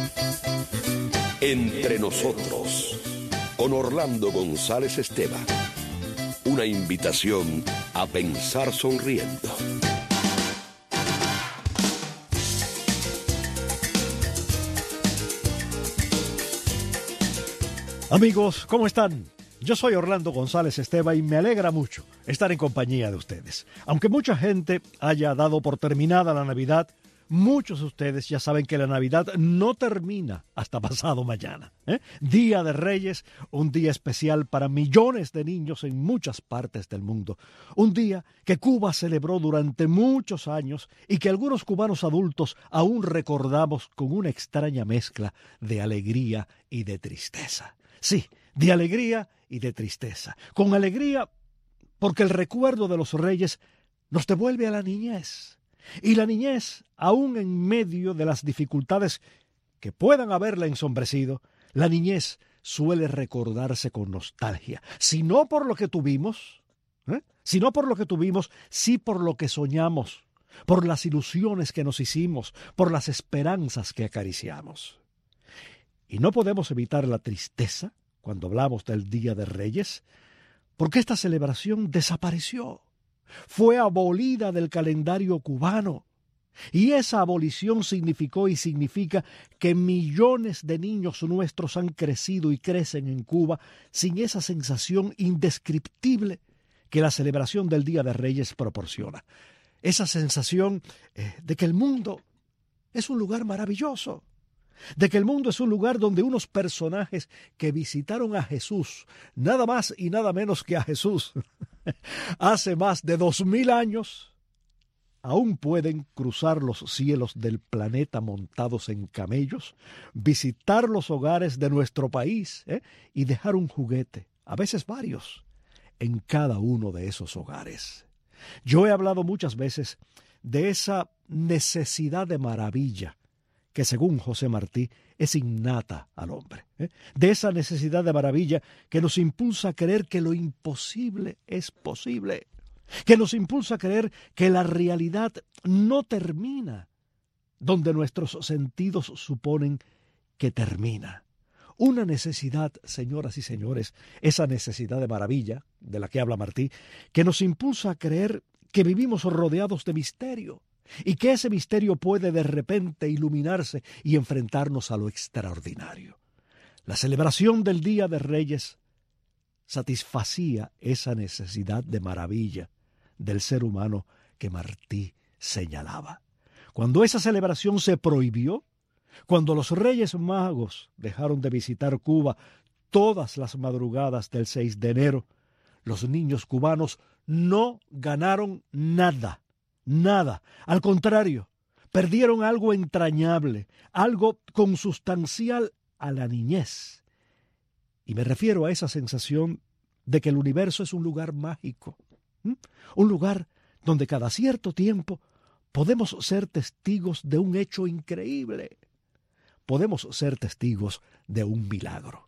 Entre nosotros, con Orlando González Esteban. Una invitación a pensar sonriendo. Amigos, ¿cómo están? Yo soy Orlando González Esteban y me alegra mucho estar en compañía de ustedes. Aunque mucha gente haya dado por terminada la Navidad, muchos de ustedes ya saben que la Navidad no termina hasta pasado mañana. Día de Reyes, un día especial para millones de niños en muchas partes del mundo. Un día que Cuba celebró durante muchos años y que algunos cubanos adultos aún recordamos con una extraña mezcla de alegría y de tristeza. Sí, de alegría y de tristeza. Con alegría porque el recuerdo de los Reyes nos devuelve a la niñez. Y la niñez, aún en medio de las dificultades que puedan haberla ensombrecido, la niñez suele recordarse con nostalgia. Si no por lo que tuvimos, sí por lo que soñamos, por las ilusiones que nos hicimos, por las esperanzas que acariciamos. Y no podemos evitar la tristeza cuando hablamos del Día de Reyes, porque esta celebración desapareció. Fue abolida del calendario cubano. Y esa abolición significó y significa que millones de niños nuestros han crecido y crecen en Cuba sin esa sensación indescriptible que la celebración del Día de Reyes proporciona. Esa sensación de que el mundo es un lugar maravilloso. De que el mundo es un lugar donde unos personajes que visitaron a Jesús, nada más y nada menos que a Jesús, hace más de 2000 años, aún pueden cruzar los cielos del planeta montados en camellos, visitar los hogares de nuestro país y dejar un juguete, a veces varios, en cada uno de esos hogares. Yo he hablado muchas veces de esa necesidad de maravilla que según José Martí es innata al hombre, de esa necesidad de maravilla que nos impulsa a creer que lo imposible es posible, que nos impulsa a creer que la realidad no termina donde nuestros sentidos suponen que termina. Una necesidad, señoras y señores, esa necesidad de maravilla de la que habla Martí, que nos impulsa a creer que vivimos rodeados de misterio, y que ese misterio puede de repente iluminarse y enfrentarnos a lo extraordinario. La celebración del Día de Reyes satisfacía esa necesidad de maravilla del ser humano que Martí señalaba. Cuando esa celebración se prohibió, cuando los Reyes Magos dejaron de visitar Cuba todas las madrugadas del 6 de enero, los niños cubanos no ganaron nada. Nada, al contrario, perdieron algo entrañable, algo consustancial a la niñez. Y me refiero a esa sensación de que el universo es un lugar mágico, un lugar donde cada cierto tiempo podemos ser testigos de un hecho increíble, podemos ser testigos de un milagro.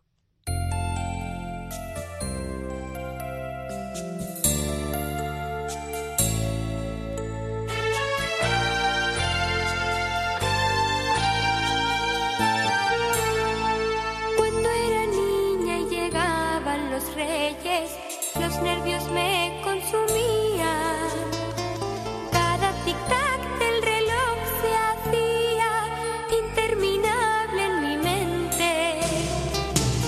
Los nervios me consumían. Cada tic-tac del reloj se hacía interminable en mi mente.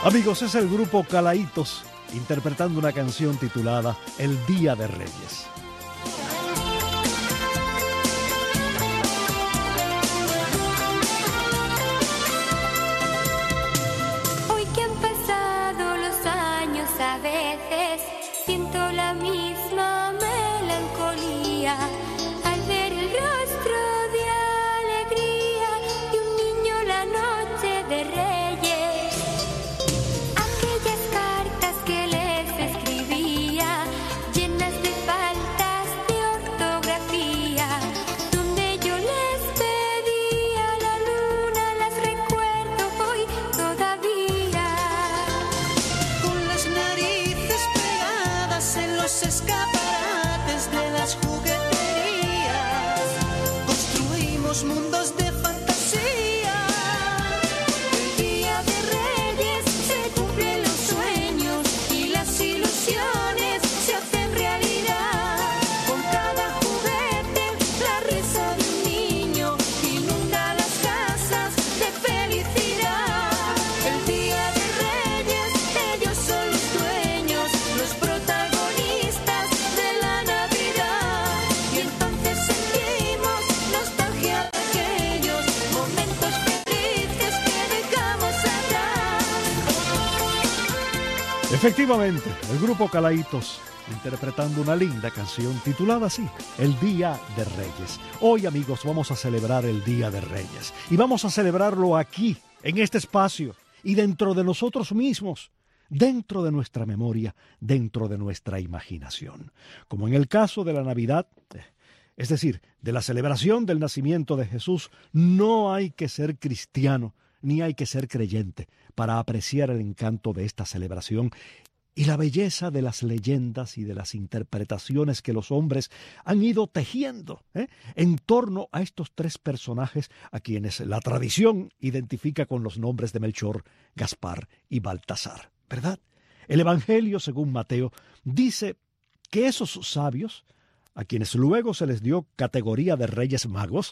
Amigos, es el grupo Calaitos interpretando una canción titulada El Día de Reyes. Hoy que han pasado los años, a veces siento la misma melancolía al ver el rostro de alegría de un niño la noche de Reyes. Aquellas cartas que les escribía, llenas de faltas de ortografía, donde yo les pedía la luna, las recuerdo hoy todavía. Con las narices pegadas en los escaparates de las jugueterías, construimos mundos de fantasía. El día de Reyes se cumplen los sueños y las ilusiones se hacen realidad. Con cada juguete la risa de un niño inunda las casas de felicidad. El día de Reyes, ellos son los dueños, los protagonistas de la Navidad. Y entonces sentimos nostalgia de aquellos momentos felices que dejamos atrás. Efectivamente, el grupo Calaitos interpretando una linda canción titulada así, El Día de Reyes. Hoy, amigos, vamos a celebrar el Día de Reyes y vamos a celebrarlo aquí, en este espacio y dentro de nosotros mismos, dentro de nuestra memoria, dentro de nuestra imaginación. Como en el caso de la Navidad, es decir, de la celebración del nacimiento de Jesús, no hay que ser cristiano ni hay que ser creyente para apreciar el encanto de esta celebración y la belleza de las leyendas y de las interpretaciones que los hombres han ido tejiendo en torno a estos tres personajes a quienes la tradición identifica con los nombres de Melchor, Gaspar y Baltasar, ¿verdad? El Evangelio, según Mateo, dice que esos sabios, a quienes luego se les dio categoría de reyes magos,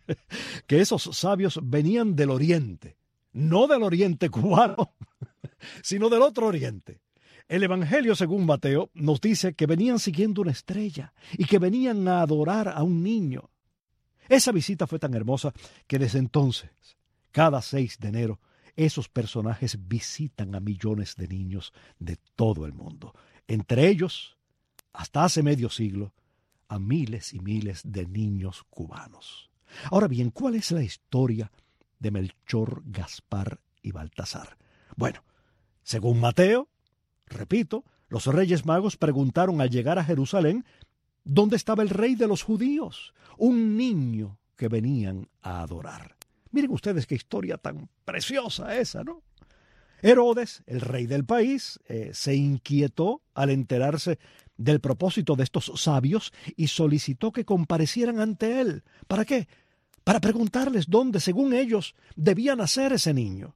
que esos sabios venían del oriente, no del oriente cubano, sino del otro oriente. El Evangelio, según Mateo, nos dice que venían siguiendo una estrella y que venían a adorar a un niño. Esa visita fue tan hermosa que desde entonces, cada 6 de enero, esos personajes visitan a millones de niños de todo el mundo. Entre ellos, hasta hace medio siglo, a miles y miles de niños cubanos. Ahora bien, ¿cuál es la historia de Melchor, Gaspar y Baltasar? Bueno, según Mateo, repito, los Reyes Magos preguntaron al llegar a Jerusalén dónde estaba el rey de los judíos, un niño que venían a adorar. Miren ustedes qué historia tan preciosa esa, ¿no? Herodes, el rey del país, se inquietó al enterarse del propósito de estos sabios y solicitó que comparecieran ante él. ¿Para qué? Para preguntarles dónde, según ellos, debía nacer ese niño.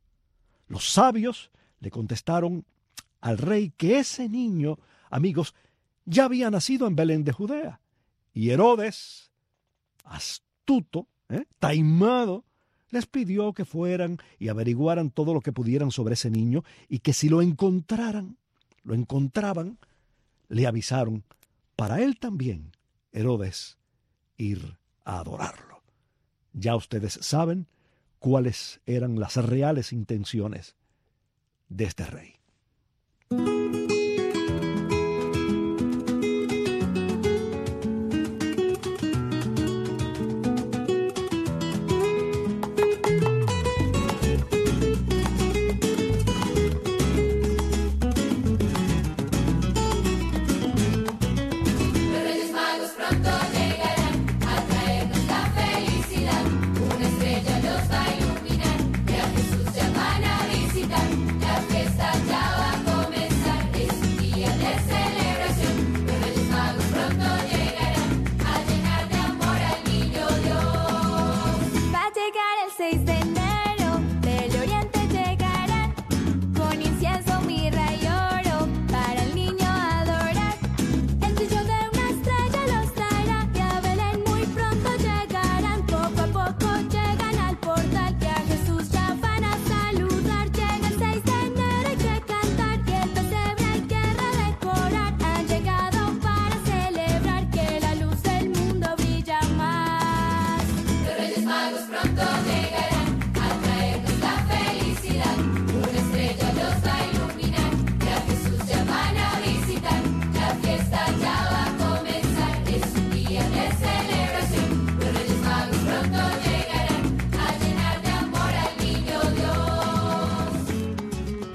Los sabios le contestaron al rey que ese niño, amigos, ya había nacido en Belén de Judea. Y Herodes, astuto, taimado, les pidió que fueran y averiguaran todo lo que pudieran sobre ese niño y que si lo encontraban, le avisaron para él también, Herodes, ir a adorarlo. Ya ustedes saben cuáles eran las reales intenciones de este rey.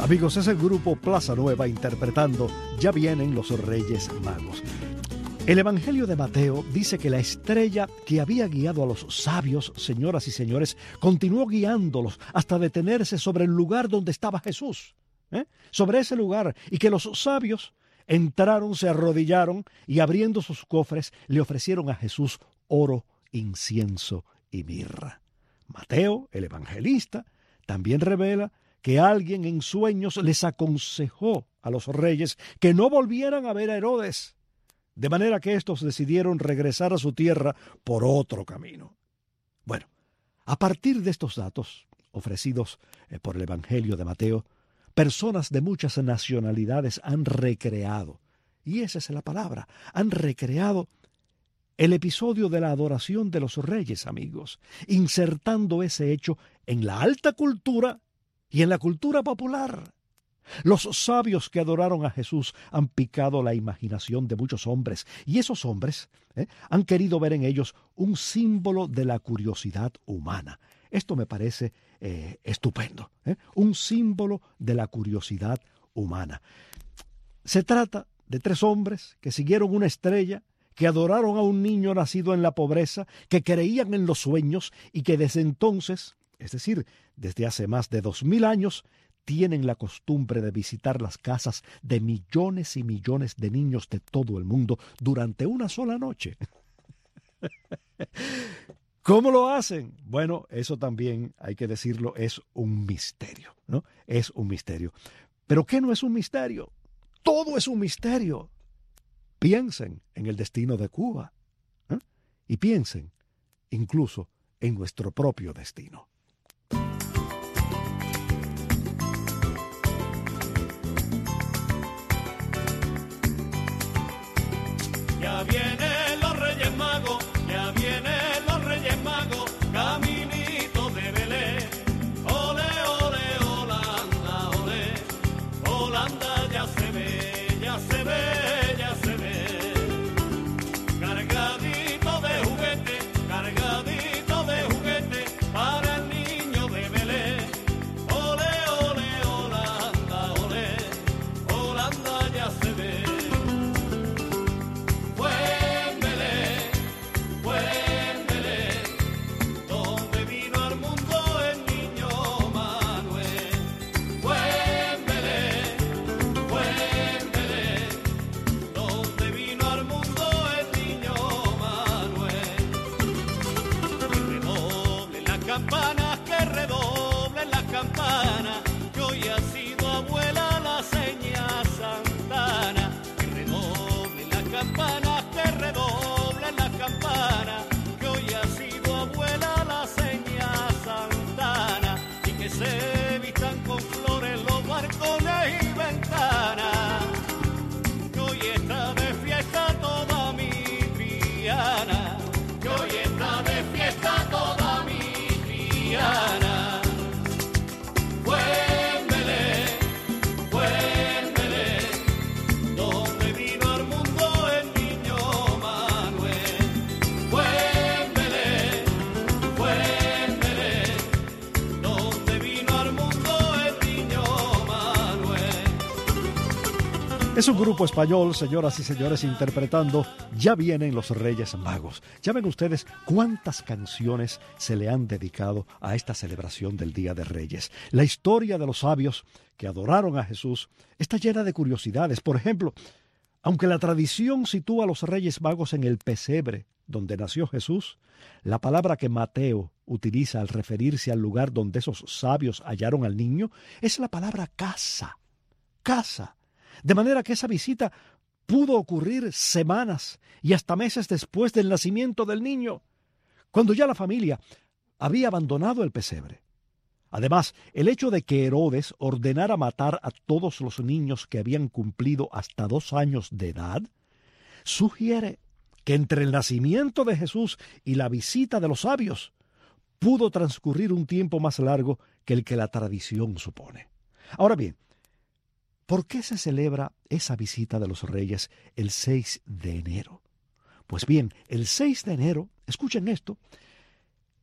Amigos, es el grupo Plaza Nueva interpretando Ya vienen los Reyes Magos. El Evangelio de Mateo dice que la estrella que había guiado a los sabios, señoras y señores, continuó guiándolos hasta detenerse sobre el lugar donde estaba Jesús. Sobre ese lugar, y que los sabios entraron, se arrodillaron y abriendo sus cofres le ofrecieron a Jesús oro, incienso y mirra. Mateo, el evangelista, también revela que alguien en sueños les aconsejó a los reyes que no volvieran a ver a Herodes, de manera que estos decidieron regresar a su tierra por otro camino. Bueno, a partir de estos datos ofrecidos por el Evangelio de Mateo, personas de muchas nacionalidades han recreado, y esa es la palabra, han recreado el episodio de la adoración de los reyes, amigos, insertando ese hecho en la alta cultura y en la cultura popular. Los sabios que adoraron a Jesús han picado la imaginación de muchos hombres, y esos hombres han querido ver en ellos un símbolo de la curiosidad humana. Esto me parece estupendo, un símbolo de la curiosidad humana. Se trata de 3 hombres que siguieron una estrella, que adoraron a un niño nacido en la pobreza, que creían en los sueños y que desde entonces, es decir, desde hace más de 2000 años, tienen la costumbre de visitar las casas de millones y millones de niños de todo el mundo durante una sola noche. ¿Cómo lo hacen? Bueno, eso también, hay que decirlo, es un misterio, ¿no? Es un misterio. ¿Pero qué no es un misterio? Todo es un misterio. Piensen en el destino de Cuba, y piensen incluso en nuestro propio destino. Ya vienen los Reyes Magos, ya vienen los Reyes Magos, caminito de Belén. Ole, ole, Holanda, ole, Holanda ya se ve, ya se ve, ya se ve. Cargadito de juguete, para el niño de Belén. Ole, ole, Holanda, ole, Holanda ya se ve. Campanas que redoblen las campanas, que hoy ha sido abuela la seña Santana. Que redoblen las campanas, que redoblen las campanas, que hoy ha sido abuela la seña Santana. Y que se vistan con flores los balcones y ventanas, que hoy está de fiesta toda mi Triana, que hoy está de fiesta toda mi Triana. Fue en Belén, donde vino al mundo el niño Manuel. Fue en Belén, donde vino al mundo el niño Manuel. Es un grupo español, señoras y señores, interpretando Ya vienen los Reyes Magos. Ya ven ustedes cuántas canciones se le han dedicado a esta celebración del Día de Reyes. La historia de los sabios que adoraron a Jesús está llena de curiosidades. Por ejemplo, aunque la tradición sitúa a los Reyes Magos en el pesebre donde nació Jesús, la palabra que Mateo utiliza al referirse al lugar donde esos sabios hallaron al niño es la palabra casa. Casa. De manera que esa visita pudo ocurrir semanas y hasta meses después del nacimiento del niño, cuando ya la familia había abandonado el pesebre. Además, el hecho de que Herodes ordenara matar a todos los niños que habían cumplido hasta 2 años de edad, sugiere que entre el nacimiento de Jesús y la visita de los sabios pudo transcurrir un tiempo más largo que el que la tradición supone. Ahora bien, ¿por qué se celebra esa visita de los reyes el 6 de enero? Pues bien, el 6 de enero, escuchen esto,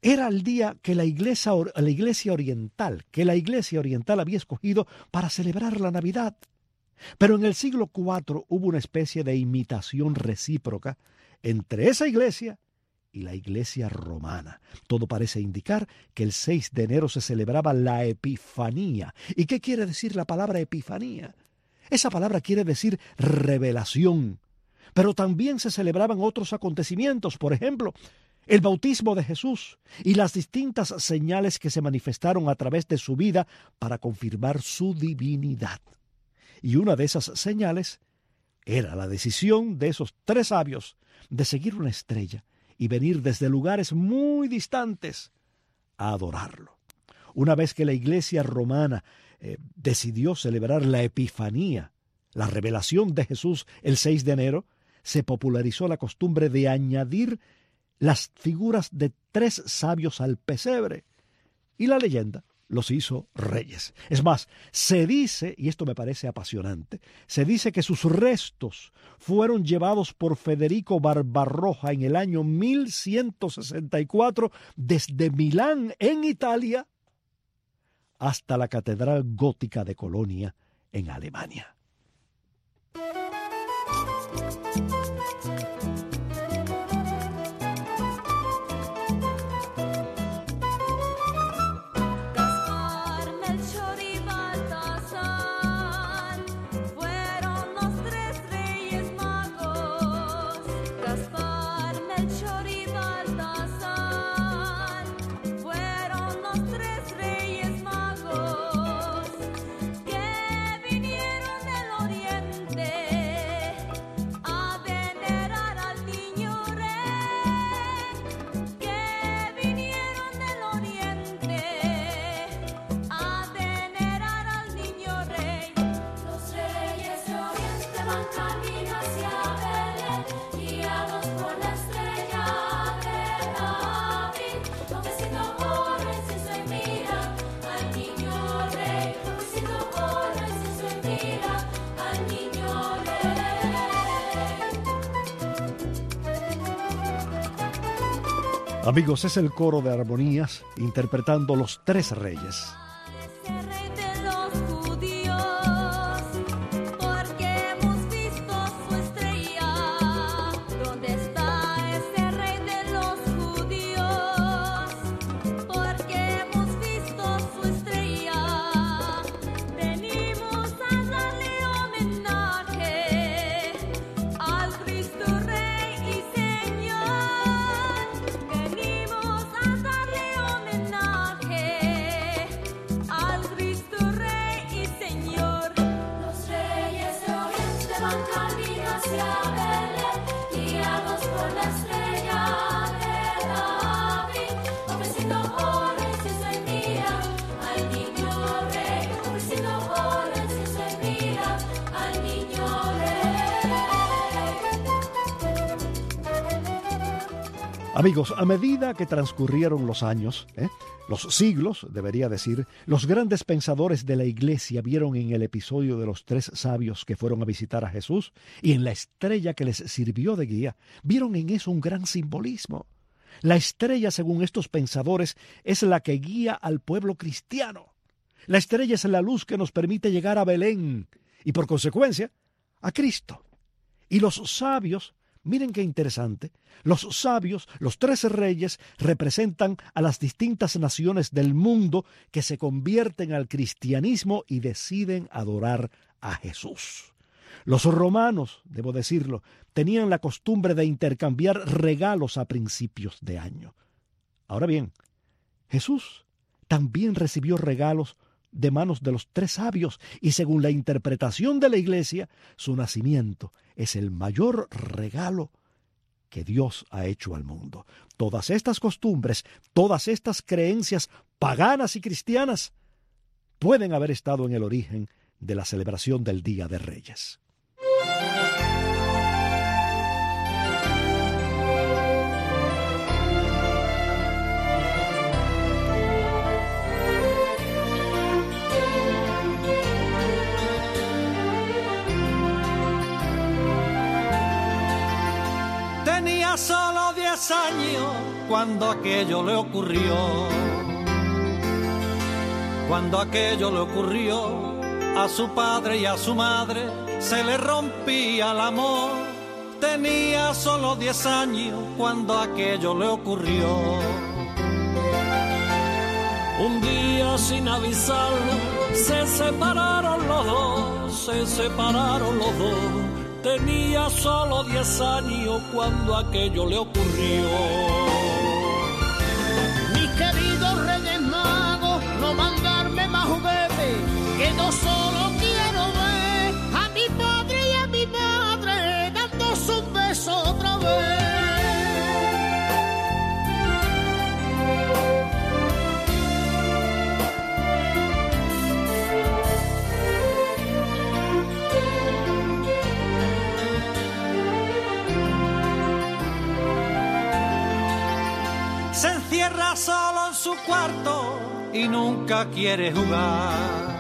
Era el día que la iglesia oriental había escogido para celebrar la Navidad. Pero en el siglo IV hubo una especie de imitación recíproca entre esa iglesia y la iglesia romana. Todo parece indicar que el 6 de enero se celebraba la Epifanía. ¿Y qué quiere decir la palabra Epifanía? Esa palabra quiere decir revelación. Pero también se celebraban otros acontecimientos, por ejemplo, el bautismo de Jesús y las distintas señales que se manifestaron a través de su vida para confirmar su divinidad. Y una de esas señales era la decisión de esos 3 sabios de seguir una estrella y venir desde lugares muy distantes a adorarlo. Una vez que la iglesia romana decidió celebrar la Epifanía, la revelación de Jesús el 6 de enero, se popularizó la costumbre de añadir las figuras de 3 sabios al pesebre, y la leyenda los hizo reyes. Es más, se dice, y esto me parece apasionante, se dice que sus restos fueron llevados por Federico Barbarroja en el año 1164 desde Milán, en Italia, hasta la Catedral Gótica de Colonia, en Alemania. Amigos, es el coro de armonías interpretando Los 3 Reyes. Amigos, a medida que transcurrieron los años, los siglos, debería decir, los grandes pensadores de la Iglesia vieron en el episodio de los 3 sabios que fueron a visitar a Jesús y en la estrella que les sirvió de guía, vieron en eso un gran simbolismo. La estrella, según estos pensadores, es la que guía al pueblo cristiano. La estrella es la luz que nos permite llegar a Belén y, por consecuencia, a Cristo. Y los sabios, miren qué interesante, los sabios, los 3 reyes, representan a las distintas naciones del mundo que se convierten al cristianismo y deciden adorar a Jesús. Los romanos, debo decirlo, tenían la costumbre de intercambiar regalos a principios de año. Ahora bien, Jesús también recibió regalos de manos de los 3 sabios y según la interpretación de la Iglesia, su nacimiento es el mayor regalo que Dios ha hecho al mundo. Todas estas costumbres, todas estas creencias paganas y cristianas pueden haber estado en el origen de la celebración del Día de Reyes. Tenía solo 10 10 años cuando aquello le ocurrió. Cuando aquello le ocurrió a su padre y a su madre, se le rompía el amor. Tenía solo 10 años cuando aquello le ocurrió. Un día sin avisarlo, se separaron los dos, se separaron los dos. Tenía solo 10 años cuando aquello le ocurrió. Mis queridos Reyes Magos, no mandarme más juguetes, que yo solo quiero ver a mi padre y a mi madre dándose un beso otra vez. Se encierra solo en su cuarto y nunca quiere jugar.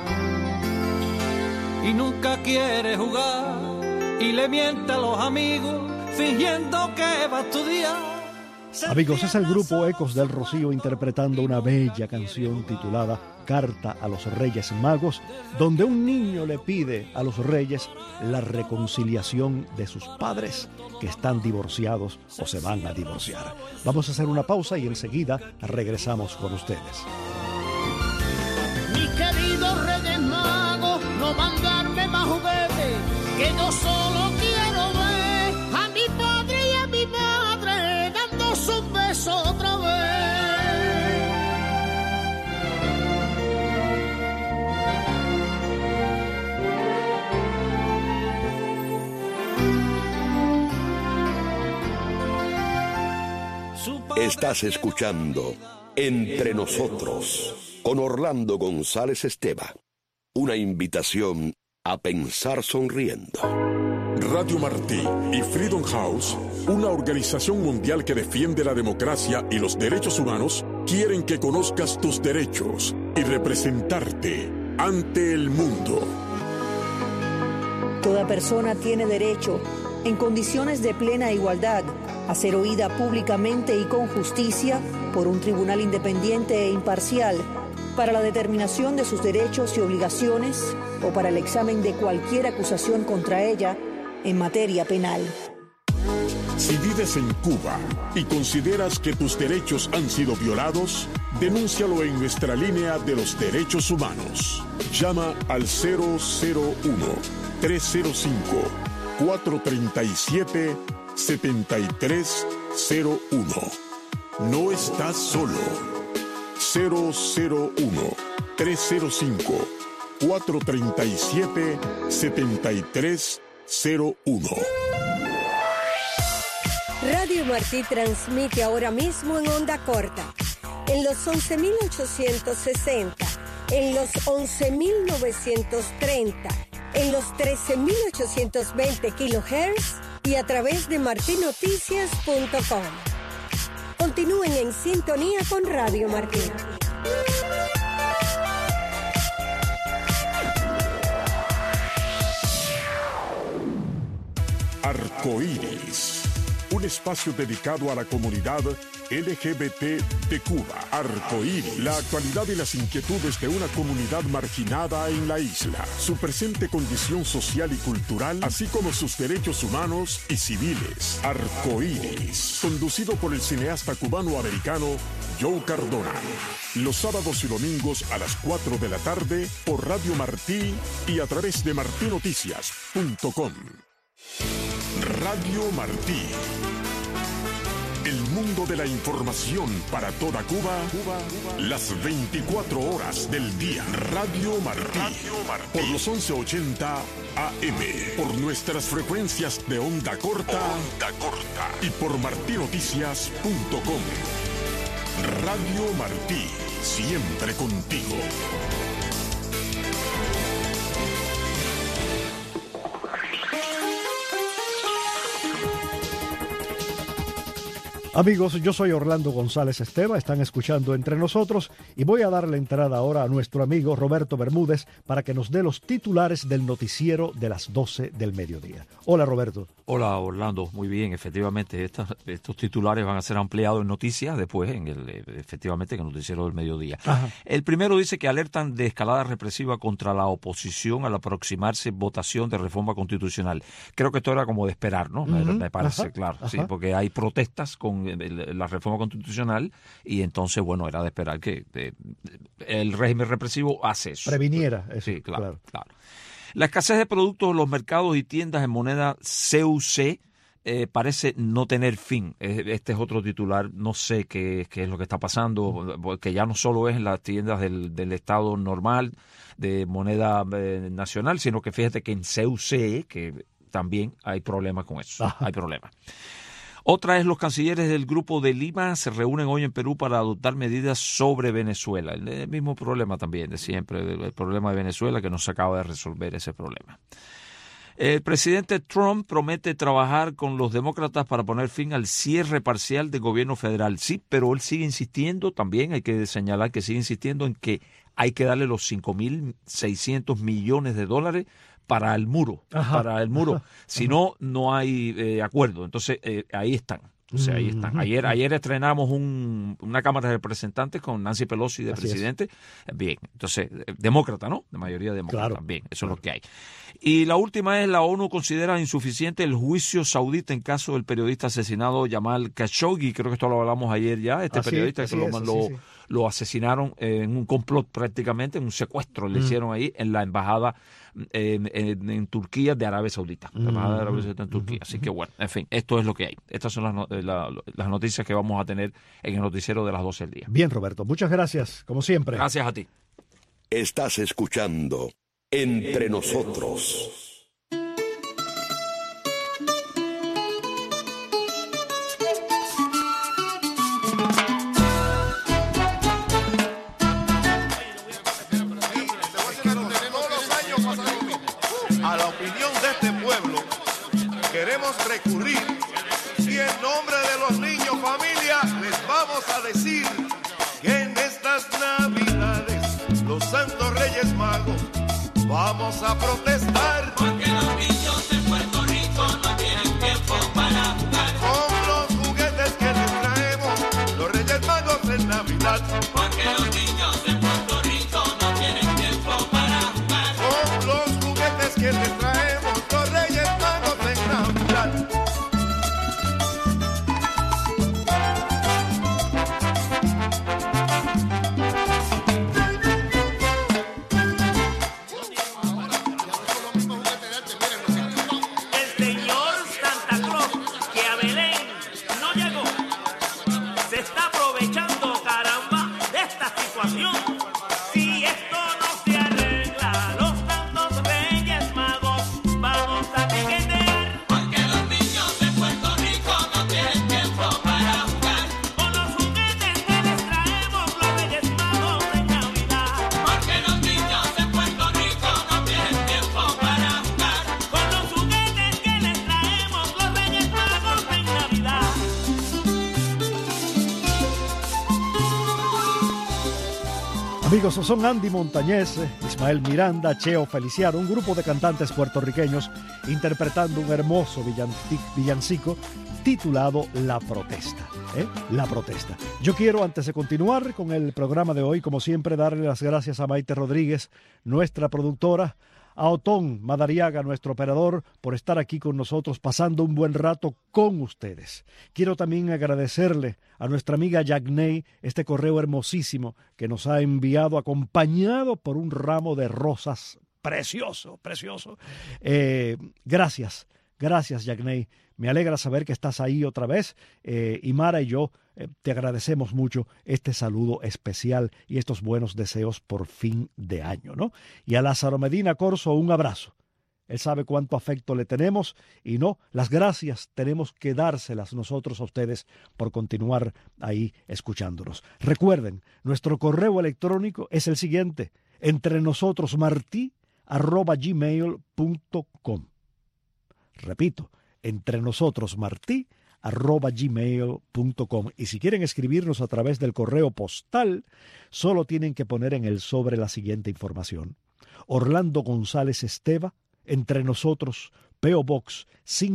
Y nunca quiere jugar. Y le miente a los amigos fingiendo que va a estudiar. Amigos, es el grupo Ecos del Rocío interpretando una bella canción titulada Carta a los Reyes Magos, donde un niño le pide a los reyes la reconciliación de sus padres que están divorciados o se van a divorciar. Vamos a hacer una pausa y enseguida regresamos con ustedes. Mis queridos Reyes Magos, no mandarme más juguetes, que yo solo quiero ver a mi padre y a mi madre dándose un beso otra vez. Estás escuchando Entre Nosotros con Orlando González Esteva. Una invitación a pensar sonriendo. Radio Martí y Freedom House, una organización mundial que defiende la democracia y los derechos humanos, quieren que conozcas tus derechos y representarte ante el mundo. Toda persona tiene derecho, en condiciones de plena igualdad, a ser oída públicamente y con justicia por un tribunal independiente e imparcial para la determinación de sus derechos y obligaciones o para el examen de cualquier acusación contra ella en materia penal. Si vives en Cuba y consideras que tus derechos han sido violados, denúncialo en nuestra línea de los derechos humanos. Llama al 001-305-437-7301. No estás solo. 001-305-437-7301. Radio Martí transmite ahora mismo en onda corta, en los 11.860, en los 11.930, en los 13.820 kHz y a través de martinoticias.com. Continúen en sintonía con Radio Martí. Arcoíris, un espacio dedicado a la comunidad LGBT de Cuba. Arcoíris, la actualidad y las inquietudes de una comunidad marginada en la isla, su presente condición social y cultural, así como sus derechos humanos y civiles. Arcoíris, conducido por el cineasta cubano-americano Joe Cardona. Los sábados y domingos a las 4 de la tarde por Radio Martí y a través de martinoticias.com. Radio Martí. El mundo de la información para toda Cuba, las 24 horas del día. Radio Martí. Por los 1180 AM. Por nuestras frecuencias de onda corta. Y por martinoticias.com. Radio Martí. Siempre contigo. Amigos, yo soy Orlando González Esteva, están escuchando Entre Nosotros y voy a darle entrada ahora a nuestro amigo Roberto Bermúdez para que nos dé los titulares del noticiero de las 12 del mediodía. Hola, Roberto. Hola, Orlando. Muy bien, efectivamente, estos titulares van a ser ampliados en noticias después, efectivamente, en el noticiero del mediodía. Ajá. El primero dice que alertan de escalada represiva contra la oposición al aproximarse votación de reforma constitucional. Creo que esto era como de esperar, ¿no? Me parece, Ajá. claro, Ajá. sí, porque hay protestas con la reforma constitucional y entonces, bueno, era de esperar que el régimen represivo hace eso. Previniera eso. Sí, claro. La escasez de productos en los mercados y tiendas en moneda CUC parece no tener fin. Este es otro titular. No sé qué es lo que está pasando, porque ya no solo es en las tiendas del Estado normal de moneda nacional, sino que fíjate que en CUC que también hay problemas con eso. Ajá. Hay problemas. Otra es los cancilleres del Grupo de Lima se reúnen hoy en Perú para adoptar medidas sobre Venezuela. El mismo problema también de siempre, el problema de Venezuela, que no se acaba de resolver ese problema. El presidente Trump promete trabajar con los demócratas para poner fin al cierre parcial del gobierno federal. Sí, pero él sigue insistiendo, también hay que señalar que sigue insistiendo en que hay que darle los 5.600 millones de dólares para el muro. Ajá. Para el muro. Si no, no hay acuerdo. Entonces, ahí están. Entonces, ahí están. Ayer estrenamos una Cámara de Representantes con Nancy Pelosi de Así presidente. Bien. Entonces, demócrata, ¿no? De mayoría demócrata. Claro. Bien, eso es lo que hay. Y la última es, la ONU considera insuficiente el juicio saudita en caso del periodista asesinado Jamal Khashoggi. Creo que esto lo hablamos ayer ya. Periodista que lo asesinaron en un complot prácticamente, en un secuestro le hicieron ahí en la embajada en Turquía de Arabia Saudita. La embajada de Arabia Saudita en Turquía. Así que bueno, en fin, esto es lo que hay. Estas son las noticias que vamos a tener en el noticiero de las 12 del día. Bien, Roberto, muchas gracias, como siempre. Gracias a ti. Estás escuchando Entre Nosotros. A la opinión de este pueblo queremos recurrir y en nombre de los niños familia les vamos a decir que en estas navidades los santos reyes magos vamos a protestar Porque los niños de Puerto Rico no tienen tiempo para jugar. con los juguetes que les traemos los reyes magos en Navidad. Porque los niños de Puerto Rico no tienen tiempo para jugar. Con los juguetes que les traemos los reyes magos en Navidad. El señor Santa Claus, que a Belén no llegó, se está aprovechando, caramba, de esta situación. Si esto no se arregla, los santos reyes magos vamos a piquetear. Porque los niños de Puerto Rico no tienen tiempo para jugar. Con los juguetes que les traemos los reyes magos en Navidad. Porque los niños de Puerto Rico no tienen tiempo para jugar. Con los juguetes que les traemos los reyes magos en Navidad. Amigos, son Andy Montañez, Ismael Miranda, Cheo Feliciano, un grupo de cantantes puertorriqueños interpretando un hermoso villancico titulado La Protesta. La Protesta. Yo quiero, antes de continuar con el programa de hoy, como siempre, darle las gracias a Maite Rodríguez, nuestra productora, a Otón Madariaga, nuestro operador, por estar aquí con nosotros, pasando un buen rato con ustedes. Quiero también agradecerle a nuestra amiga Yagney este correo hermosísimo que nos ha enviado acompañado por un ramo de rosas precioso, precioso. Gracias, Yagney. Me alegra saber que estás ahí otra vez. Y Mara y yo te agradecemos mucho este saludo especial y estos buenos deseos por fin de año, ¿no? Y a Lázaro Medina Corso, un abrazo. Él sabe cuánto afecto le tenemos y no, las gracias tenemos que dárselas nosotros a ustedes por continuar ahí escuchándonos. Recuerden, nuestro correo electrónico es el siguiente: entrenosotrosmarti@gmail.com. Repito, entrenosotrosmarti@ gmail.com. Y si quieren escribirnos a través del correo postal, solo tienen que poner en el sobre la siguiente información: Orlando González Esteva, Entre Nosotros, P.O. Box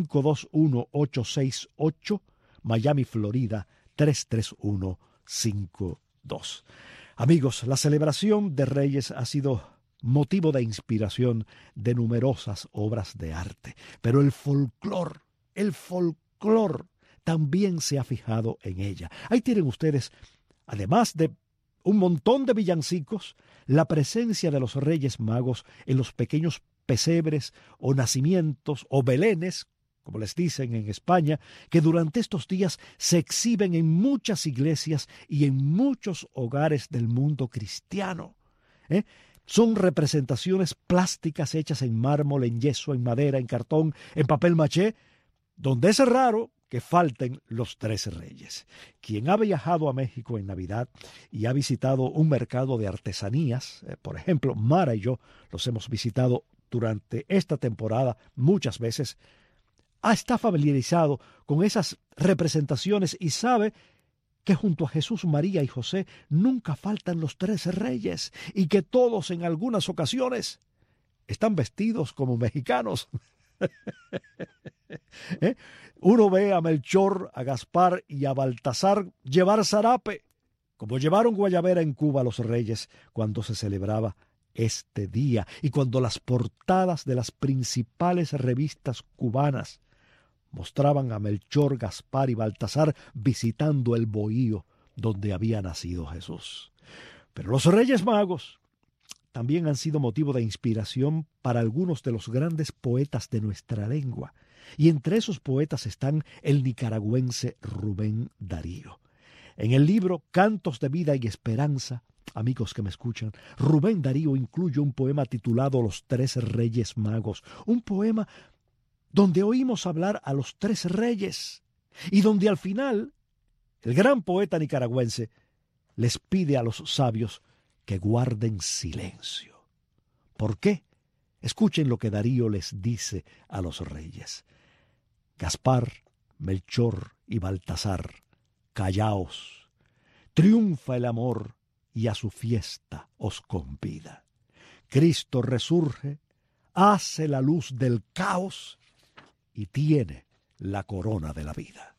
521868, Miami, Florida 33152. Amigos, la celebración de Reyes ha sido motivo de inspiración de numerosas obras de arte, pero el folclor también se ha fijado en ella. Ahí tienen ustedes, además de un montón de villancicos, la presencia de los Reyes Magos en los pequeños pesebres o nacimientos o belenes, como les dicen en España, que durante estos días se exhiben en muchas iglesias y en muchos hogares del mundo cristiano. Son representaciones plásticas hechas en mármol, en yeso, en madera, en cartón, en papel maché, donde es raro que falten los 3 reyes. Quien ha viajado a México en Navidad y ha visitado un mercado de artesanías, por ejemplo, Mara y yo los hemos visitado durante esta temporada muchas veces, está familiarizado con esas representaciones y sabe que junto a Jesús, María y José nunca faltan los 3 reyes y que todos en algunas ocasiones están vestidos como mexicanos. Uno ve a Melchor, a Gaspar y a Baltasar llevar zarape, como llevaron guayabera en Cuba los reyes cuando se celebraba este día y cuando las portadas de las principales revistas cubanas mostraban a Melchor, Gaspar y Baltasar visitando el bohío donde había nacido Jesús. Pero los Reyes Magos también han sido motivo de inspiración para algunos de los grandes poetas de nuestra lengua, y entre esos poetas están el nicaragüense Rubén Darío. En el libro Cantos de Vida y Esperanza, amigos que me escuchan, Rubén Darío incluye un poema titulado Los 3 Reyes Magos, un poema donde oímos hablar a los 3 reyes y donde al final el gran poeta nicaragüense les pide a los sabios que guarden silencio. ¿Por qué? Escuchen lo que Darío les dice a los reyes. Gaspar, Melchor y Baltasar, callaos. Triunfa el amor y a su fiesta os convida. Cristo resurge, hace la luz del caos y tiene la corona de la vida.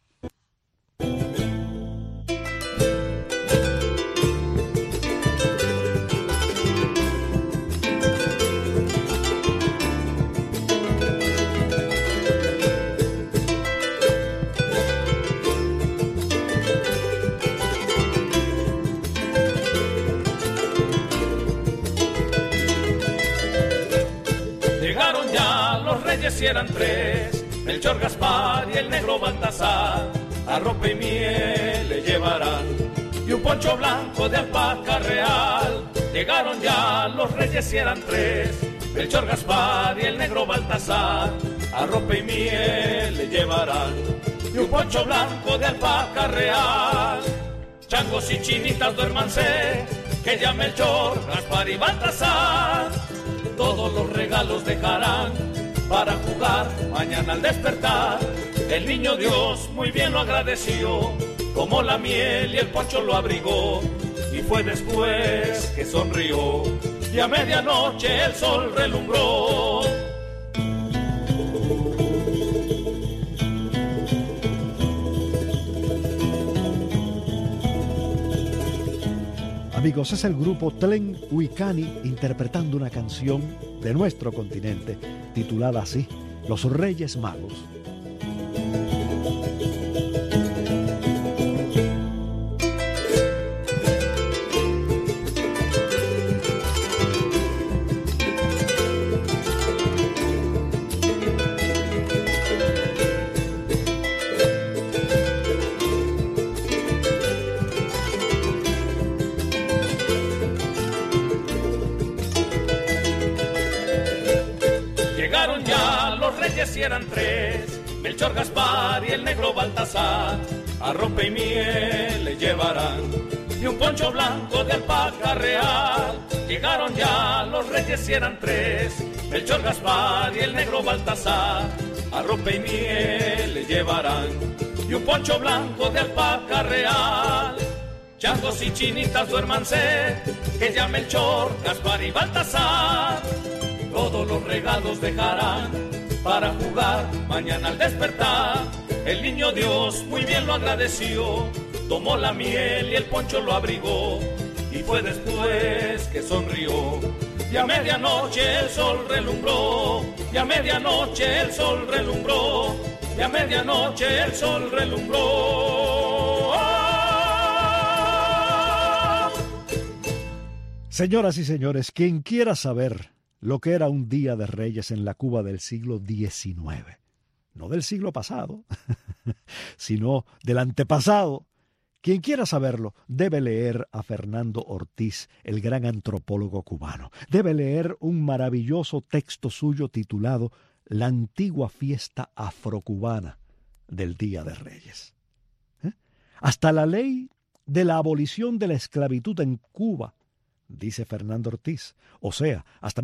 Llegaron ya los reyes y eran 3, Melchor, Gaspar y el negro Baltasar, arrope y miel le llevarán, y un poncho blanco de alpaca real. Llegaron ya los reyes y eran 3, Melchor, Gaspar y el negro Baltasar, arrope y miel le llevarán, y un poncho blanco de alpaca real. Changos y chinitas duérmanse, que ya Melchor, Gaspar y Baltasar todos los regalos dejarán para jugar mañana al despertar. El niño Dios muy bien lo agradeció, como la miel y el poncho lo abrigó, y fue después que sonrió, y a medianoche el sol relumbró. Amigos, es el grupo Tlen Huicani interpretando una canción de nuestro continente titulada así, Los Reyes Magos. Llegaron ya los reyes y eran 3, Melchor, Gaspar y el negro Baltasar, arrope y miel le llevarán, y un poncho blanco de alpaca real. Llegaron ya los reyes y eran 3, Melchor, Gaspar y el negro Baltasar, arrope y miel le llevarán, y un poncho blanco de alpaca real. Changos y chinitas duérmanse, que ya Melchor, Gaspar y Baltasar todos los regalos dejarán para jugar mañana al despertar. El niño Dios muy bien lo agradeció, tomó la miel y el poncho lo abrigó, y fue después que sonrió. Y a medianoche el sol relumbró, y a medianoche el sol relumbró, y a medianoche el sol relumbró. Señoras y señores, quien quiera saber lo que era un día de Reyes en la Cuba del siglo XIX, no del siglo pasado, sino del antepasado, quien quiera saberlo debe leer a Fernando Ortiz, el gran antropólogo cubano. Debe leer un maravilloso texto suyo titulado La antigua fiesta afrocubana del Día de Reyes. Hasta la ley de la abolición de la esclavitud en Cuba, dice Fernando Ortiz, o sea, hasta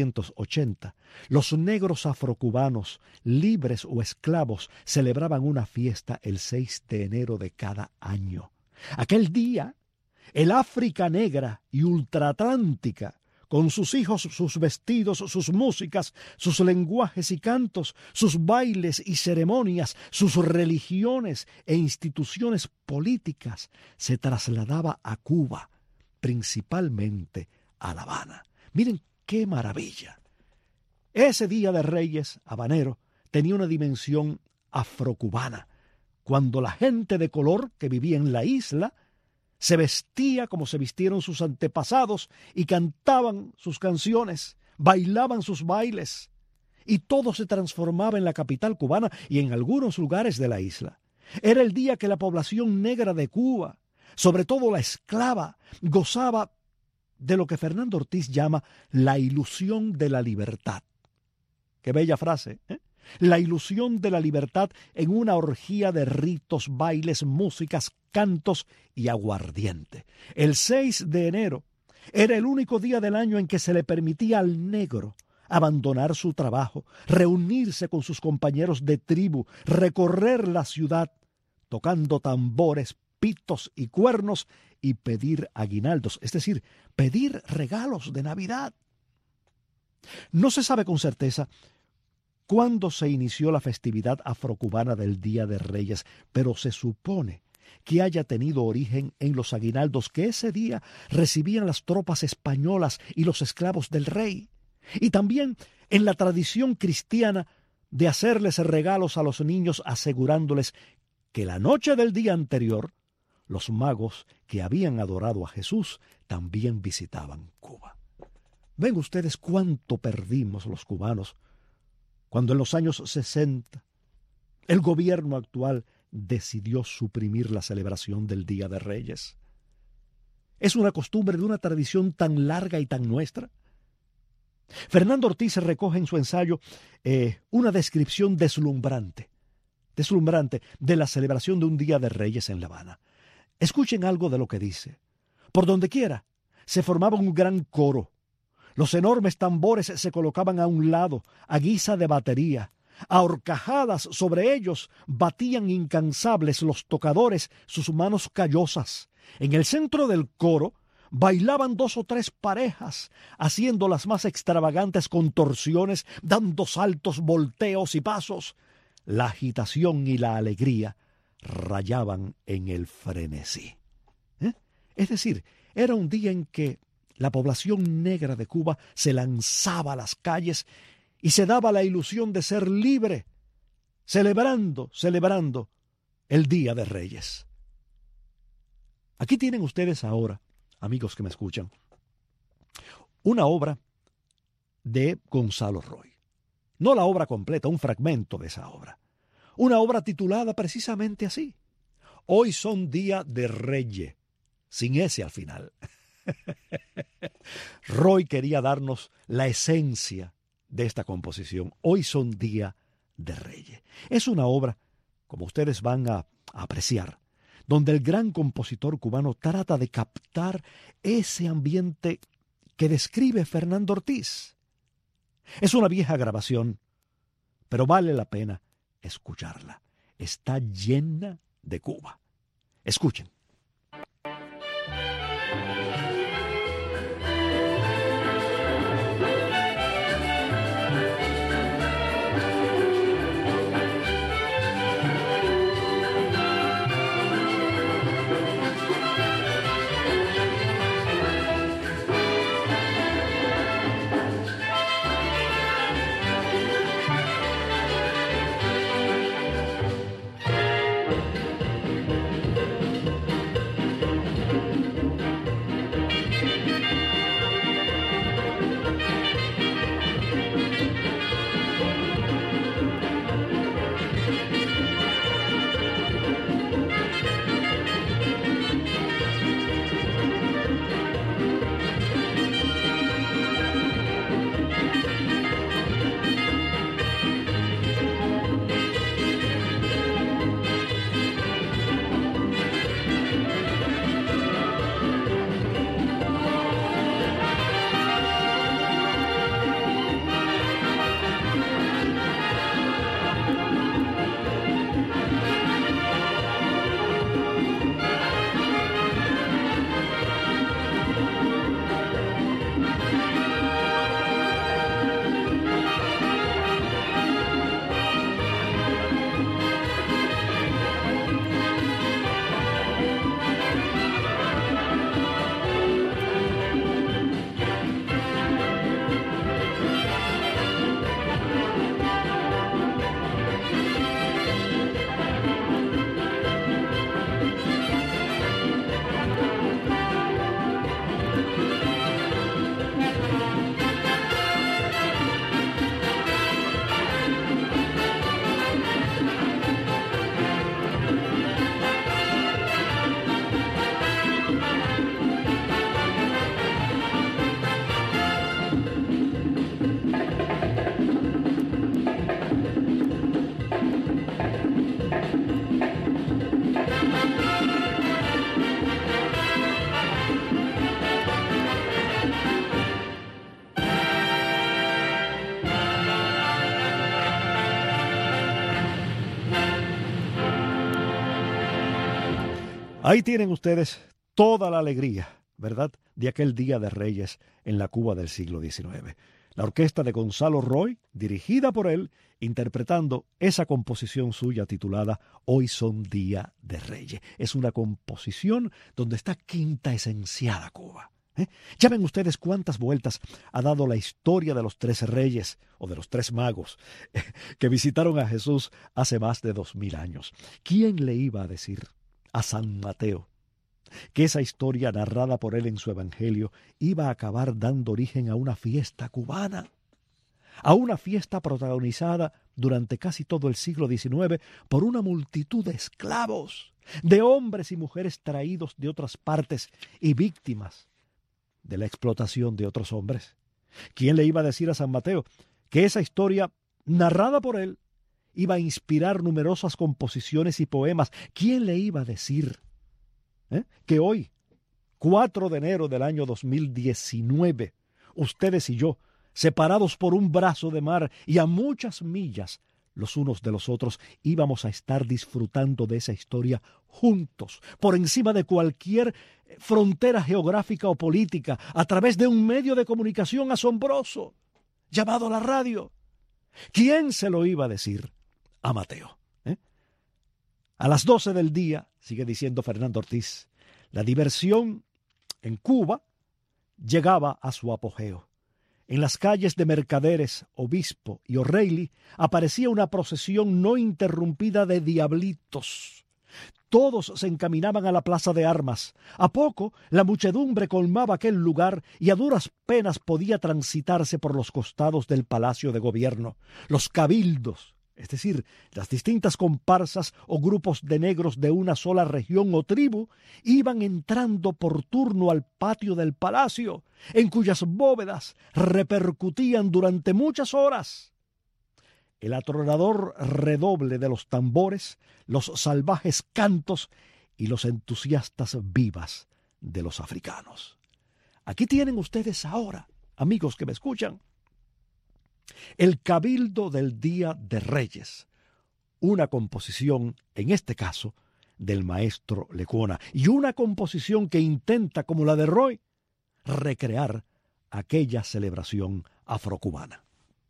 1880, los negros afrocubanos, libres o esclavos, celebraban una fiesta el 6 de enero de cada año. Aquel día, el África negra y ultraatlántica, con sus hijos, sus vestidos, sus músicas, sus lenguajes y cantos, sus bailes y ceremonias, sus religiones e instituciones políticas, se trasladaba a Cuba, principalmente a La Habana. Miren qué maravilla. Ese Día de Reyes habanero tenía una dimensión afrocubana, cuando la gente de color que vivía en la isla se vestía como se vistieron sus antepasados y cantaban sus canciones, bailaban sus bailes, y todo se transformaba en la capital cubana y en algunos lugares de la isla. Era el día que la población negra de Cuba, sobre todo la esclava, gozaba de lo que Fernando Ortiz llama la ilusión de la libertad. Qué bella frase, ¿eh? La ilusión de la libertad en una orgía de ritos, bailes, músicas, cantos y aguardiente. El 6 de enero era el único día del año en que se le permitía al negro abandonar su trabajo, reunirse con sus compañeros de tribu, recorrer la ciudad, tocando tambores, pitos y cuernos, y pedir aguinaldos, es decir, pedir regalos de Navidad. No se sabe con certeza cuándo se inició la festividad afrocubana del Día de Reyes, pero se supone que haya tenido origen en los aguinaldos que ese día recibían las tropas españolas y los esclavos del rey, y también en la tradición cristiana de hacerles regalos a los niños asegurándoles que la noche del día anterior los magos que habían adorado a Jesús también visitaban Cuba. Ven ustedes cuánto perdimos los cubanos cuando en los años 60 el gobierno actual decidió suprimir la celebración del Día de Reyes. Es una costumbre de una tradición tan larga y tan nuestra. Fernando Ortiz recoge en su ensayo una descripción deslumbrante de la celebración de un Día de Reyes en La Habana. Escuchen algo de lo que dice. Por donde quiera se formaba un gran coro. Los enormes tambores se colocaban a un lado, a guisa de batería. A horcajadas sobre ellos batían incansables los tocadores sus manos callosas. En el centro del coro bailaban 2 o 3 parejas, haciendo las más extravagantes contorsiones, dando saltos, volteos y pasos. La agitación y la alegría rayaban en el frenesí. Es decir, era un día en que la población negra de Cuba se lanzaba a las calles y se daba la ilusión de ser libre, celebrando el Día de Reyes. Aquí tienen ustedes ahora, amigos que me escuchan, una obra de Gonzalo Roy. No la obra completa, un fragmento de esa obra. Una obra titulada precisamente así: Hoy son Día de Reyes, sin ese al final. Roy quería darnos la esencia de esta composición. Hoy son Día de Reyes. Es una obra, como ustedes van a apreciar, donde el gran compositor cubano trata de captar ese ambiente que describe Fernando Ortiz. Es una vieja grabación, pero vale la pena escucharla. está llena de Cuba. Escuchen. Ahí tienen ustedes toda la alegría, ¿verdad?, de aquel Día de Reyes en la Cuba del siglo XIX. La orquesta de Gonzalo Roy, dirigida por él, interpretando esa composición suya titulada Hoy son Día de Reyes. Es una composición donde está quintaesenciada Cuba. Ya ven ustedes cuántas vueltas ha dado la historia de los 3 reyes o de los 3 magos que visitaron a Jesús hace más de 2000 años. ¿Quién le iba a decir a San Mateo que esa historia narrada por él en su evangelio iba a acabar dando origen a una fiesta cubana? A una fiesta protagonizada durante casi todo el siglo XIX por una multitud de esclavos, de hombres y mujeres traídos de otras partes y víctimas de la explotación de otros hombres. ¿Quién le iba a decir a San Mateo que esa historia narrada por él iba a inspirar numerosas composiciones y poemas? ¿Quién le iba a decir que hoy, 4 de enero del año 2019, ustedes y yo, separados por un brazo de mar y a muchas millas los unos de los otros, íbamos a estar disfrutando de esa historia juntos, por encima de cualquier frontera geográfica o política, a través de un medio de comunicación asombroso llamado la radio? ¿Quién se lo iba a decir a Mateo? A las 12 del día, sigue diciendo Fernando Ortiz, la diversión en Cuba llegaba a su apogeo. En las calles de Mercaderes, Obispo y O'Reilly aparecía una procesión no interrumpida de diablitos. Todos se encaminaban a la plaza de armas. A poco, la muchedumbre colmaba aquel lugar y a duras penas podía transitarse por los costados del Palacio de Gobierno. Los cabildos, es decir, las distintas comparsas o grupos de negros de una sola región o tribu, iban entrando por turno al patio del palacio, en cuyas bóvedas repercutían durante muchas horas el atronador redoble de los tambores, los salvajes cantos y los entusiastas vivas de los africanos. Aquí tienen ustedes ahora, amigos que me escuchan, el cabildo del Día de Reyes, una composición, en este caso, del maestro Lecuona, y una composición que intenta, como la de Roy, recrear aquella celebración afrocubana.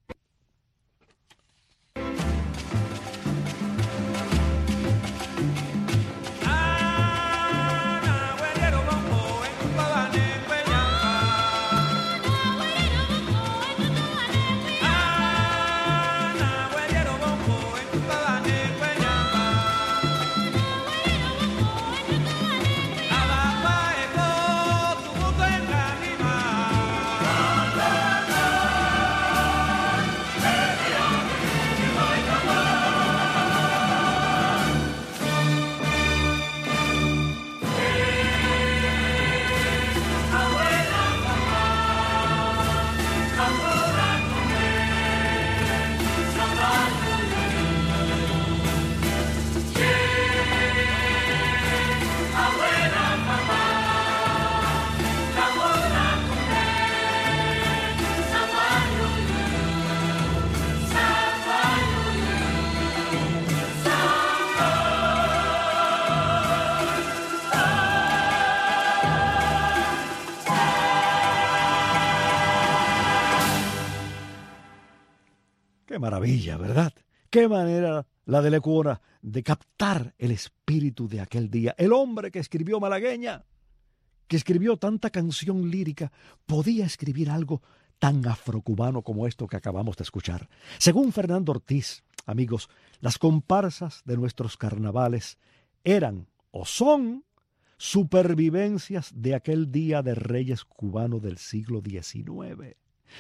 ¡Qué maravilla, ¿verdad? ¡Qué manera la de Lecuona de captar el espíritu de aquel día! El hombre que escribió Malagueña, que escribió tanta canción lírica, podía escribir algo tan afrocubano como esto que acabamos de escuchar. Según Fernando Ortiz, amigos, las comparsas de nuestros carnavales eran o son supervivencias de aquel Día de Reyes cubano del siglo XIX.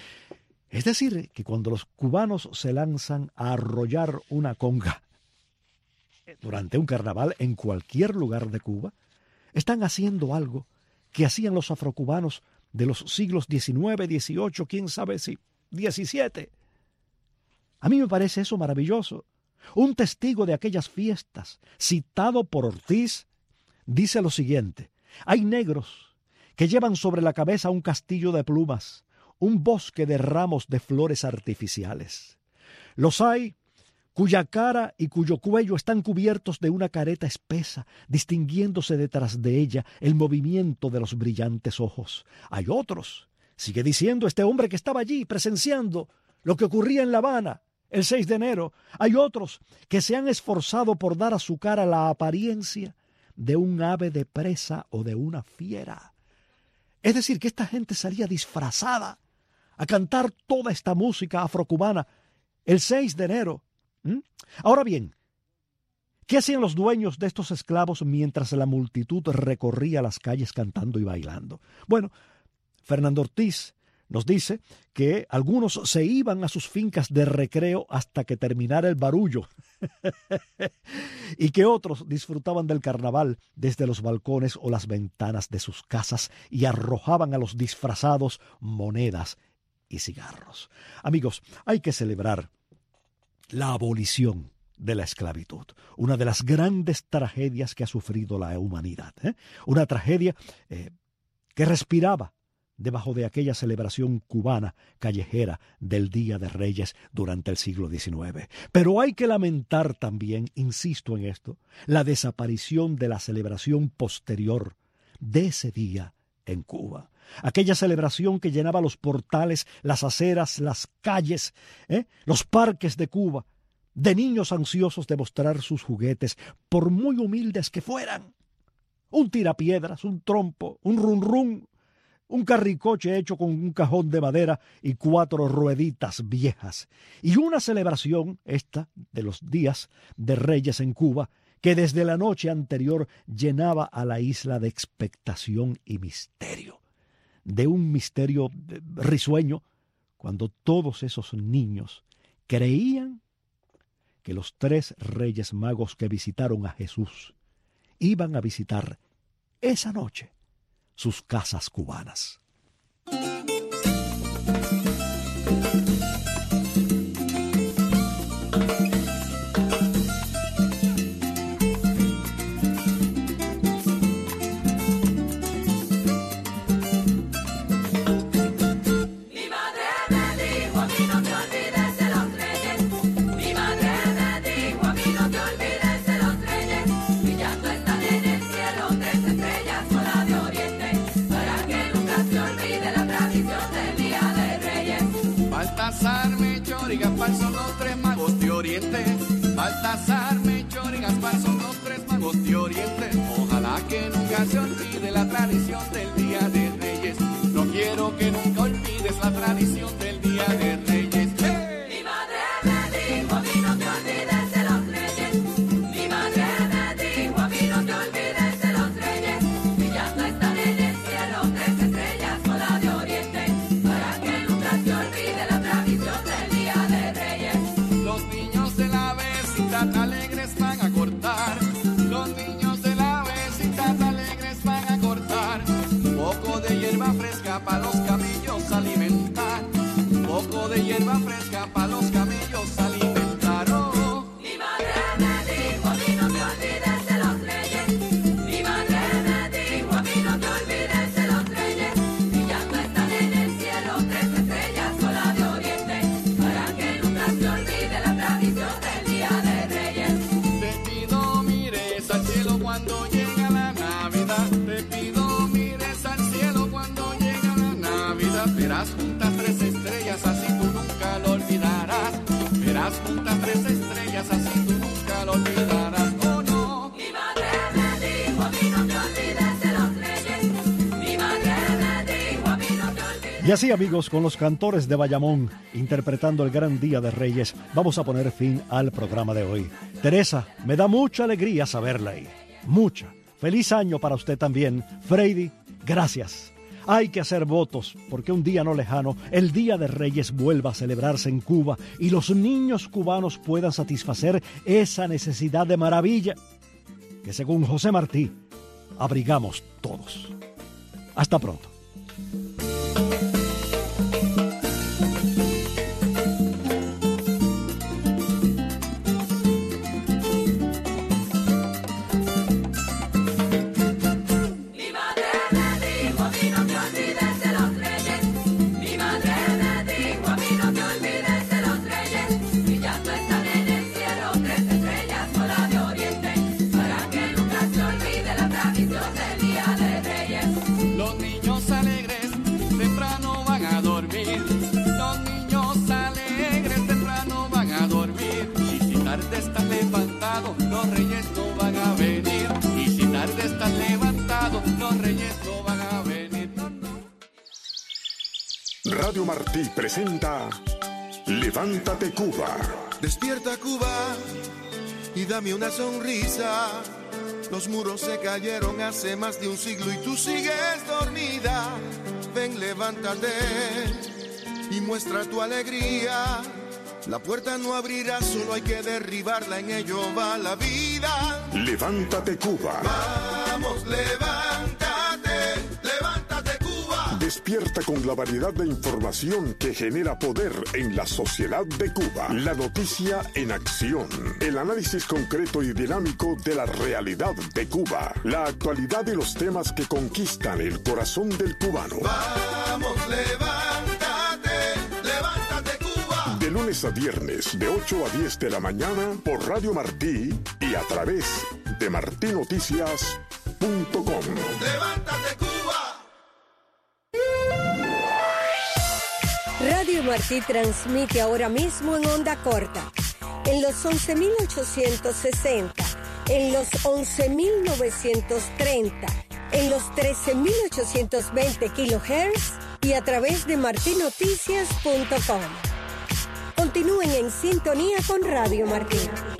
Es decir, que cuando los cubanos se lanzan a arrollar una conga durante un carnaval en cualquier lugar de Cuba, están haciendo algo que hacían los afrocubanos de los siglos XIX, XVIII, quién sabe si XVII. A mí me parece eso maravilloso. Un testigo de aquellas fiestas, citado por Ortiz, dice lo siguiente: hay negros que llevan sobre la cabeza un castillo de plumas, un bosque de ramos de flores artificiales. Los hay cuya cara y cuyo cuello están cubiertos de una careta espesa, distinguiéndose detrás de ella el movimiento de los brillantes ojos. Hay otros, sigue diciendo este hombre que estaba allí presenciando lo que ocurría en La Habana el 6 de enero, hay otros que se han esforzado por dar a su cara la apariencia de un ave de presa o de una fiera. Es decir, que esta gente salía disfrazada a cantar toda esta música afrocubana el 6 de enero. Ahora bien, ¿qué hacían los dueños de estos esclavos mientras la multitud recorría las calles cantando y bailando? Bueno, Fernando Ortiz nos dice que algunos se iban a sus fincas de recreo hasta que terminara el barullo y que otros disfrutaban del carnaval desde los balcones o las ventanas de sus casas y arrojaban a los disfrazados monedas y cigarros. Amigos, hay que celebrar la abolición de la esclavitud, una de las grandes tragedias que ha sufrido la humanidad, una tragedia que respiraba debajo de aquella celebración cubana callejera del Día de Reyes durante el siglo XIX. Pero hay que lamentar también, insisto en esto, la desaparición de la celebración posterior de ese día en Cuba. Aquella celebración que llenaba los portales, las aceras, las calles, los parques de Cuba, de niños ansiosos de mostrar sus juguetes, por muy humildes que fueran. Un tirapiedras, un trompo, un run-run, un carricoche hecho con un cajón de madera y 4 rueditas viejas. Y una celebración, esta, de los días de Reyes en Cuba, que desde la noche anterior llenaba a la isla de expectación y misterio. De un misterio risueño, cuando todos esos niños creían que los 3 Reyes Magos que visitaron a Jesús iban a visitar esa noche sus casas cubanas. Mi madre me dijo a mí no te olvides de los reyes. Mi madre me dijo a mí no Gaspar son los tres magos de Oriente. Baltasar, Melchor y Gaspar son los tres magos de Oriente. Ojalá que nunca se olvide la tradición del Día de Reyes. No quiero que nunca olvides la tradición del Día de Reyes. ¡Hey! Mi madre me dijo, a mí no te olvides de los reyes. Mi madre me dijo, a mí no te olvides de los reyes. Brillando están en el cielo tres estrellas con la de Oriente, para que nunca se olvide la tradición del Día de Reyes. Los niños de la vecindad alegres van a cortar. Los niños de la vecindad alegres van a cortar. Un poco de hierba fresca para los camellos alimentar. Un poco de hierba fresca para los camellos alimentar. Oh. Mi madre me dijo, a mí no te olvides de los reyes. Mi madre me dijo, a mí no te olvides de los reyes. Brillando están en el cielo tres estrellas con la de Oriente, para que nunca se olvide la tradición del Día de Reyes. Te pido mires al cielo cuando llega la Navidad. Te pido mires al cielo cuando llega la Navidad. Verás juntas tres estrellas, así tú nunca lo olvidarás. Verás juntas tres estrellas, así tú nunca lo olvidarás. Oh no. Mi madre me dijo, a mí no te olvides de los reyes. Mi madre me dijo, a mí no te olvides. Y así, amigos, con los cantores de Bayamón interpretando el gran Día de Reyes, vamos a poner fin al programa de hoy. Teresa, me da mucha alegría saberla ahí. Mucha. Feliz año para usted también. Freddy, gracias. Hay que hacer votos porque un día no lejano, el Día de Reyes vuelva a celebrarse en Cuba y los niños cubanos puedan satisfacer esa necesidad de maravilla que, según José Martí, abrigamos todos. Hasta pronto. Mi madre me dijo, a mí no te olvides de los reyes. Mi madre me dijo, a mí no te olvides de los reyes. Brillando están en el cielo tres estrellas con la de Oriente, para que nunca se olvide la tradición del Día de Reyes. Los niños alegres temprano van a dormir. Los niños alegres temprano van a dormir. Y si tarde estás levantado, los reyes no van a venir. Y si tarde estás levantado, los reyes no van a venir. No, no. Radio Martí presenta Levántate Cuba. Despierta Cuba y dame una sonrisa. Los muros se cayeron hace más de un siglo y tú sigues dormida. Ven, levántate y muestra tu alegría. La puerta no abrirá, solo hay que derribarla, en ello va la vida. Levántate Cuba. Vamos, levántate, levántate Cuba. Despierta con la variedad de información que genera poder en la sociedad de Cuba. La noticia en acción. El análisis concreto y dinámico de la realidad de Cuba. La actualidad y los temas que conquistan el corazón del cubano. Vamos, levántate, levántate Cuba. De lunes a viernes, de 8 a 10 de la mañana, por Radio Martí y a través de martinoticias.com. Levántate Cuba. Radio Martí transmite ahora mismo en onda corta, en los 11.860, en los 11.930, en los 13.820 kHz y a través de martinoticias.com. Continúen en sintonía con Radio Martí.